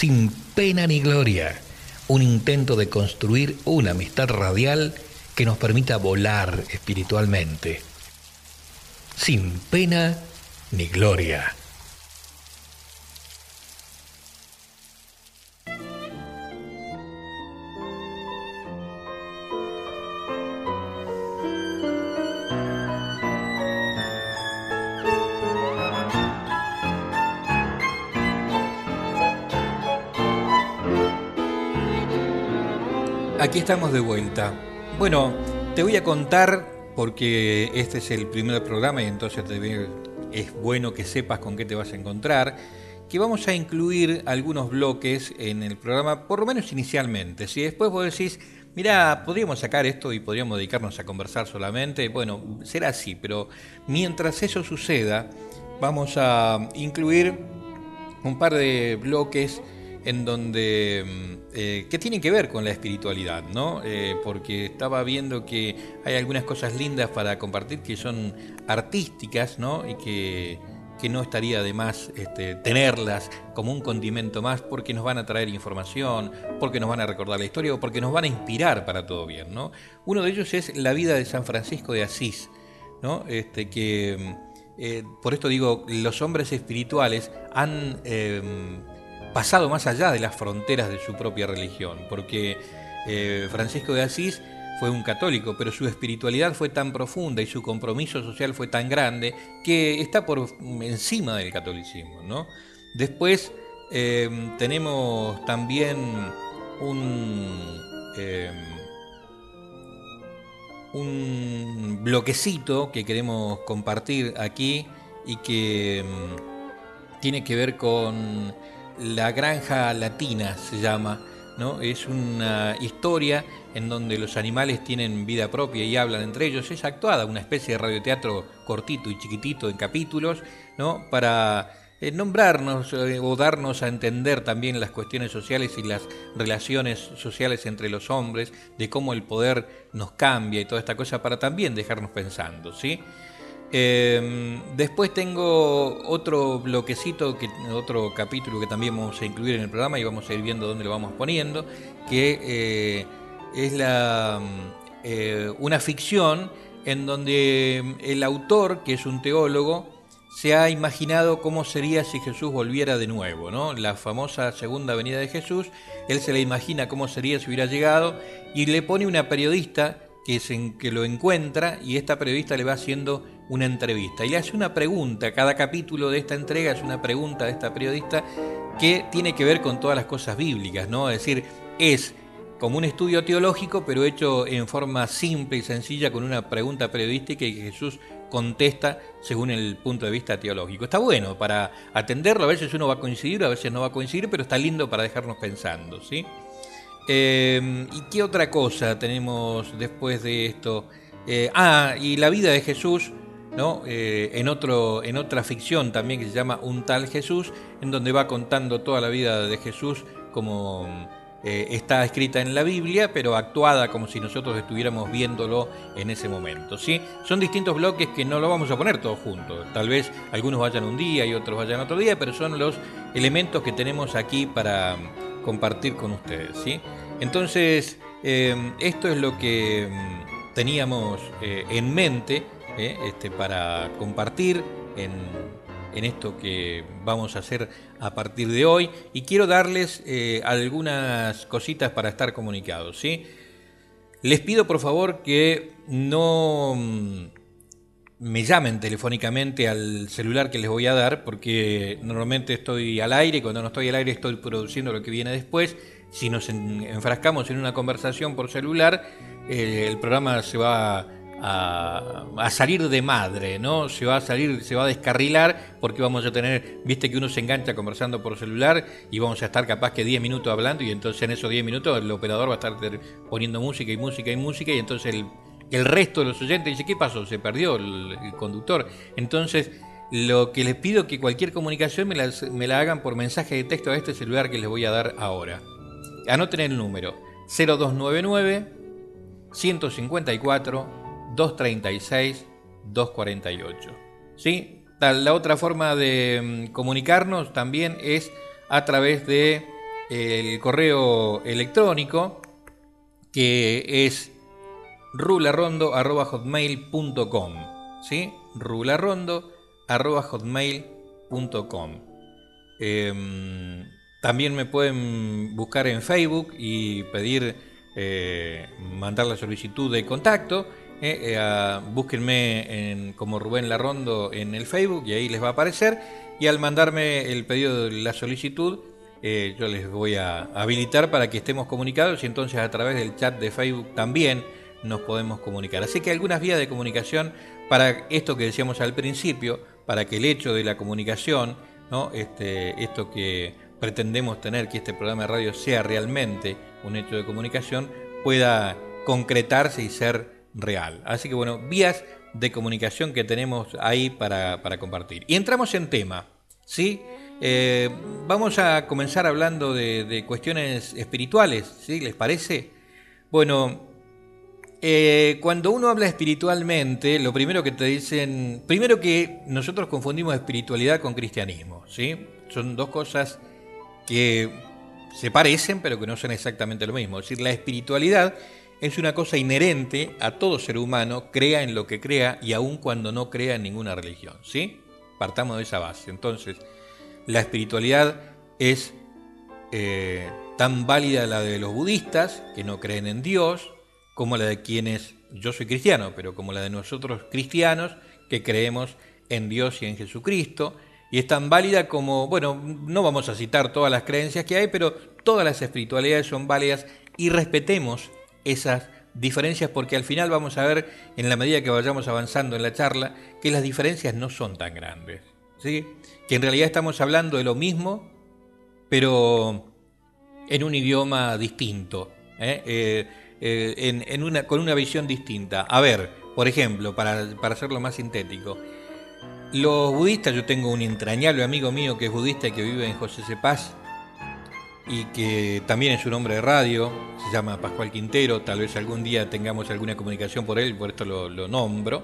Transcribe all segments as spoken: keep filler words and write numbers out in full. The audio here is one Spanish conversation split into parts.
Sin pena ni gloria, un intento de construir una amistad radial que nos permita volar espiritualmente. Sin pena ni gloria. Aquí estamos de vuelta. Bueno, te voy a contar, porque este es el primer programa y entonces te, es bueno que sepas con qué te vas a encontrar, que vamos a incluir algunos bloques en el programa, por lo menos inicialmente. Si después vos decís, mirá, podríamos sacar esto y podríamos dedicarnos a conversar solamente, bueno, será así, pero mientras eso suceda, vamos a incluir un par de bloques en donde eh, que tienen que ver con la espiritualidad, ¿no? Eh, porque estaba viendo que hay algunas cosas lindas para compartir que son artísticas, ¿no? Y que, que no estaría de más este, tenerlas como un condimento más, porque nos van a traer información, porque nos van a recordar la historia o porque nos van a inspirar para todo bien, ¿no? Uno de ellos es la vida de San Francisco de Asís, ¿no? Este, que eh, por esto digo, los hombres espirituales han eh, pasado más allá de las fronteras de su propia religión, porque eh, Francisco de Asís fue un católico, pero su espiritualidad fue tan profunda y su compromiso social fue tan grande que está por encima del catolicismo, ¿no? Después eh, tenemos también un, eh, un bloquecito que queremos compartir aquí y que mm, tiene que ver con La Granja Latina, se llama, ¿no? Es una historia en donde los animales tienen vida propia y hablan entre ellos. Es actuada, una especie de radioteatro cortito y chiquitito en capítulos, ¿no? Para eh, nombrarnos eh, o darnos a entender también las cuestiones sociales y las relaciones sociales entre los hombres, de cómo el poder nos cambia y toda esta cosa, para también dejarnos pensando, ¿sí? Eh, después tengo otro bloquecito, que, otro capítulo que también vamos a incluir en el programa y vamos a ir viendo dónde lo vamos poniendo, que eh, es la, eh, una ficción en donde el autor, que es un teólogo, se ha imaginado cómo sería si Jesús volviera de nuevo, ¿no? La famosa segunda venida de Jesús, él se la imagina cómo sería si hubiera llegado y le pone una periodista que, se, que lo encuentra, y esta periodista le va haciendo una entrevista y le hace una pregunta. Cada capítulo de esta entrega es una pregunta de esta periodista que tiene que ver con todas las cosas bíblicas, ¿no? Es decir, es como un estudio teológico, pero hecho en forma simple y sencilla, con una pregunta periodística y que Jesús contesta según el punto de vista teológico. Está bueno para atenderlo, a veces uno va a coincidir, a veces no va a coincidir, pero está lindo para dejarnos pensando, ¿sí? Eh, ¿Y qué otra cosa tenemos después de esto? Eh, ah, y la vida de Jesús, ¿no? Eh, en, otro, en otra ficción también que se llama Un tal Jesús, en donde va contando toda la vida de Jesús como eh, está escrita en la Biblia, pero actuada como si nosotros estuviéramos viéndolo en ese momento, ¿sí? Son distintos bloques que no lo vamos a poner todos juntos. Tal vez algunos vayan un día y otros vayan otro día, pero son los elementos que tenemos aquí para compartir con ustedes, ¿sí? Entonces, eh, esto es lo que teníamos eh, en mente eh, este, para compartir en, en esto que vamos a hacer a partir de hoy, y quiero darles eh, algunas cositas para estar comunicados, ¿sí? Les pido por favor que no me llamen telefónicamente al celular que les voy a dar, porque normalmente estoy al aire y cuando no estoy al aire estoy produciendo lo que viene después. Si nos enfrascamos en una conversación por celular, eh, el programa se va a, a salir de madre, ¿no? Se va a salir, se va a descarrilar, porque vamos a tener, viste que uno se engancha conversando por celular y vamos a estar capaz que diez minutos hablando, y entonces en esos diez minutos el operador va a estar poniendo música y música y música, y entonces el, el resto de los oyentes dice, ¿qué pasó? Se perdió el, el conductor. Entonces, lo que les pido es que cualquier comunicación me la, me la hagan por mensaje de texto a este celular que les voy a dar ahora. Anoten el número cero dos nueve nueve, uno cinco cuatro, dos tres seis, dos cuatro ocho. ¿Sí? La otra forma de comunicarnos también es a través de el correo electrónico, que es rularrondo arroba hotmail punto com, ¿sí? rularrondo arroba hotmail punto com. Eh, también me pueden buscar en Facebook y pedir, eh, mandar la solicitud de contacto. Eh, eh, búsquenme en, como Rubén Larrondo en el Facebook y ahí les va a aparecer. Y al mandarme el pedido de la solicitud, eh, yo les voy a habilitar para que estemos comunicados y entonces a través del chat de Facebook también nos podemos comunicar. Así que algunas vías de comunicación para esto que decíamos al principio, para que el hecho de la comunicación, ¿no? este, esto que pretendemos tener, que este programa de radio sea realmente un hecho de comunicación, pueda concretarse y ser real. Así que bueno, vías de comunicación que tenemos ahí para, para compartir. Y entramos en tema, ¿sí? Eh, vamos a comenzar hablando de, de cuestiones espirituales, ¿sí? ¿Les parece? Bueno, eh, cuando uno habla espiritualmente, lo primero que te dicen, primero que nosotros confundimos espiritualidad con cristianismo, ¿sí? Son dos cosas que se parecen, pero que no son exactamente lo mismo. Es decir, la espiritualidad es una cosa inherente a todo ser humano, crea en lo que crea y aun cuando no crea en ninguna religión, ¿sí? Partamos de esa base. Entonces, la espiritualidad es eh, tan válida la de los budistas, que no creen en Dios, como la de quienes, yo soy cristiano, pero como la de nosotros cristianos, que creemos en Dios y en Jesucristo. Y es tan válida como, bueno, no vamos a citar todas las creencias que hay, pero todas las espiritualidades son válidas y respetemos esas diferencias, porque al final vamos a ver, en la medida que vayamos avanzando en la charla, que las diferencias no son tan grandes, ¿sí? Que en realidad estamos hablando de lo mismo, pero en un idioma distinto, ¿eh? Eh, eh, en, en una, con una visión distinta. A ver, por ejemplo, para, para hacerlo más sintético, los budistas, yo tengo un entrañable amigo mío que es budista y que vive en José C. Paz, y que también es un hombre de radio, se llama Pascual Quintero, tal vez algún día tengamos alguna comunicación por él, por esto lo, lo nombro,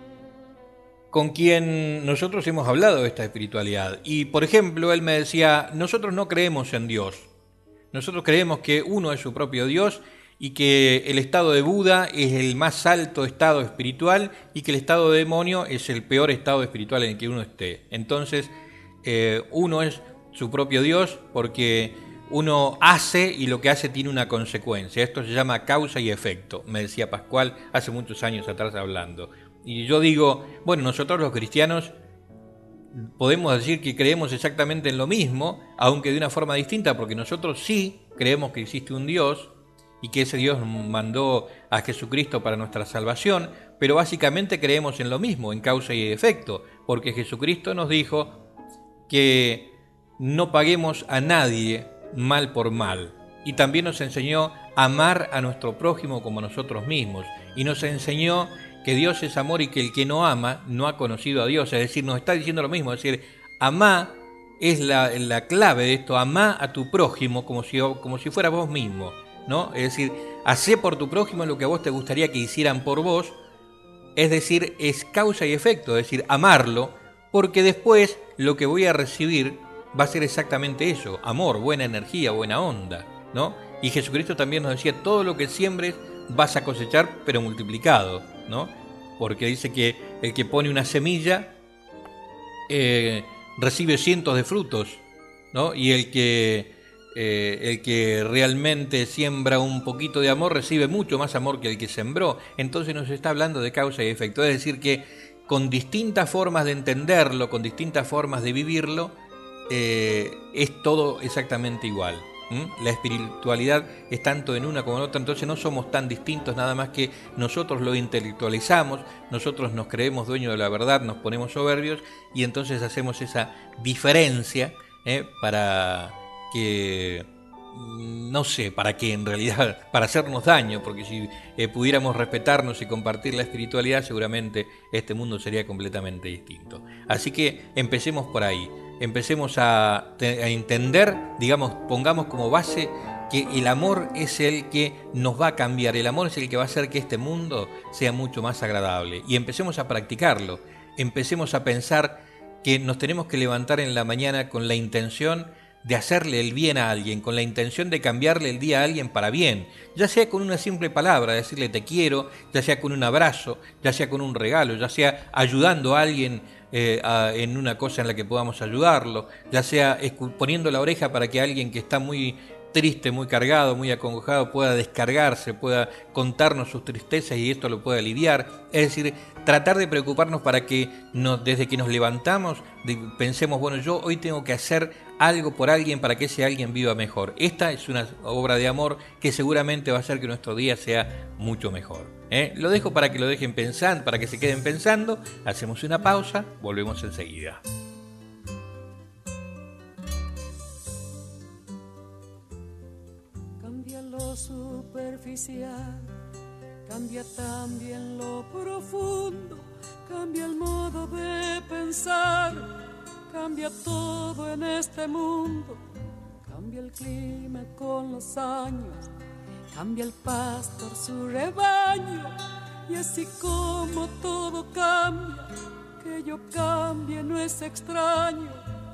con quien nosotros hemos hablado de esta espiritualidad. Y por ejemplo, él me decía, nosotros no creemos en Dios, nosotros creemos que uno es su propio Dios y que el estado de Buda es el más alto estado espiritual y que el estado de demonio es el peor estado espiritual en el que uno esté. Entonces, eh, uno es su propio Dios porque uno hace y lo que hace tiene una consecuencia. Esto se llama causa y efecto, me decía Pascual hace muchos años atrás hablando. Y yo digo, bueno, nosotros los cristianos podemos decir que creemos exactamente en lo mismo, aunque de una forma distinta, porque nosotros sí creemos que existe un Dios y que ese Dios mandó a Jesucristo para nuestra salvación, pero básicamente creemos en lo mismo, en causa y efecto, porque Jesucristo nos dijo que no paguemos a nadie mal por mal, y también nos enseñó a amar a nuestro prójimo como a nosotros mismos, y nos enseñó que Dios es amor y que el que no ama no ha conocido a Dios. Es decir, nos está diciendo lo mismo, es decir, amá es la, la clave de esto, amá a tu prójimo como si, como si fuera vos mismo, ¿no? Es decir, hacé por tu prójimo lo que a vos te gustaría que hicieran por vos, es decir, es causa y efecto, es decir, amarlo, porque después lo que voy a recibir va a ser exactamente eso, amor, buena energía, buena onda, ¿no? Y Jesucristo también nos decía, todo lo que siembres vas a cosechar, pero multiplicado, ¿no? Porque dice que el que pone una semilla eh, recibe cientos de frutos, ¿no? Y el que, eh, el que realmente siembra un poquito de amor recibe mucho más amor que el que sembró. Entonces nos está hablando de causa y efecto, es decir que con distintas formas de entenderlo, con distintas formas de vivirlo, eh, es todo exactamente igual. ¿Mm? La espiritualidad es tanto en una como en otra, entonces no somos tan distintos, nada más que nosotros lo intelectualizamos, nosotros nos creemos dueños de la verdad, nos ponemos soberbios y entonces hacemos esa diferencia ¿eh? para que, no sé, para que en realidad, para hacernos daño, porque si eh, pudiéramos respetarnos y compartir la espiritualidad, seguramente este mundo sería completamente distinto. Así que empecemos por ahí. Empecemos a, a entender, digamos, pongamos como base que el amor es el que nos va a cambiar, el amor es el que va a hacer que este mundo sea mucho más agradable. Y empecemos a practicarlo, empecemos a pensar que nos tenemos que levantar en la mañana con la intención de hacerle el bien a alguien, con la intención de cambiarle el día a alguien para bien, ya sea con una simple palabra, decirle te quiero, ya sea con un abrazo, ya sea con un regalo, ya sea ayudando a alguien eh, a, en una cosa en la que podamos ayudarlo, ya sea poniendo la oreja para que alguien que está muy triste, muy cargado, muy acongojado, pueda descargarse, pueda contarnos sus tristezas y esto lo pueda aliviar. Es decir, tratar de preocuparnos para que nos, desde que nos levantamos de, pensemos, bueno, yo hoy tengo que hacer algo por alguien para que ese alguien viva mejor. Esta es una obra de amor que seguramente va a hacer que nuestro día sea mucho mejor. ¿eh? Lo dejo para que lo dejen pensando, para que se queden pensando. Hacemos una pausa, volvemos enseguida. Superficial, cambia también lo profundo, cambia el modo de pensar, cambia todo en este mundo, cambia el clima con los años, cambia el pastor su rebaño, y así como todo cambia, que yo cambie no es extraño.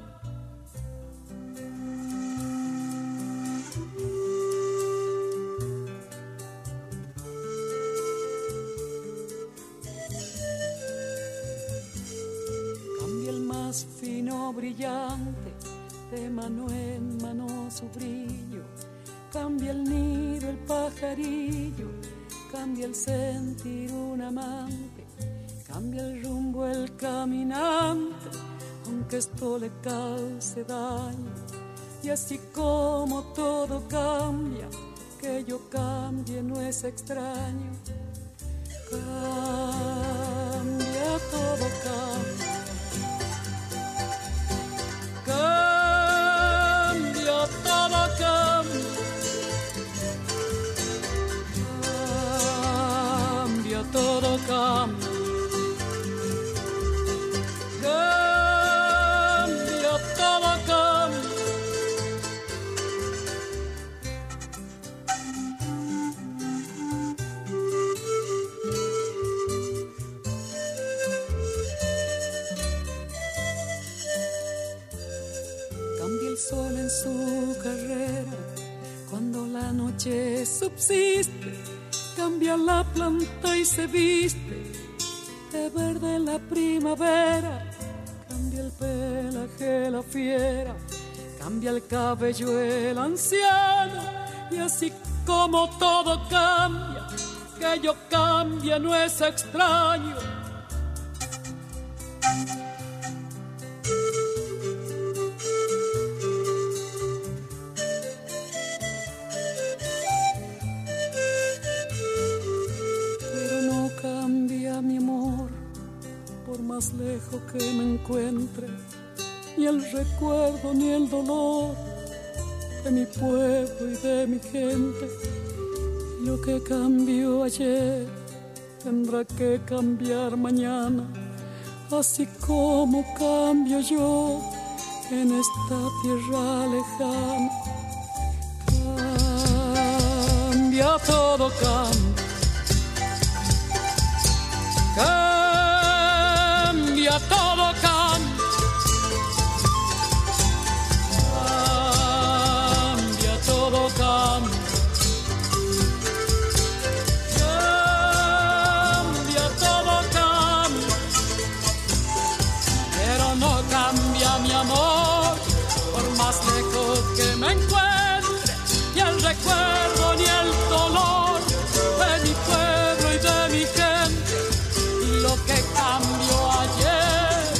Fino brillante, de mano en mano su brillo, cambia el nido el pajarillo, cambia el sentir un amante, cambia el rumbo el caminante, aunque esto le cause daño, y así como todo cambia, que yo cambie no es extraño. Cambia, todo cambia. Cambia, todo cambia. Cambia, todo cambia. Cambia, todo cambia. Sol en su carrera, cuando la noche subsiste, cambia la planta y se viste de verde la primavera, cambia el pelaje la fiera, cambia el cabello el anciano, y así como todo cambia, que yo cambie no es extraño. Más lejos que me encuentre, ni el recuerdo ni el dolor de mi pueblo y de mi gente. Lo que cambió ayer tendrá que cambiar mañana, así como cambio yo en esta tierra lejana. Cambia, todo cambia. Cambia, todo cambia. Cambia, todo cambia. Cambia, todo cambia. Pero no cambia mi amor, por más lejos que me encuentre, ni el recuerdo ni el dolor de mi pueblo y de mi gente. Y lo que cambió ayer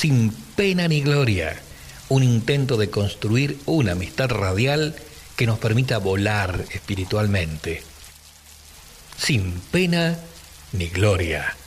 Sin Pena ni Gloria, un intento de construir una amistad radial que nos permita volar espiritualmente. Sin Pena ni Gloria.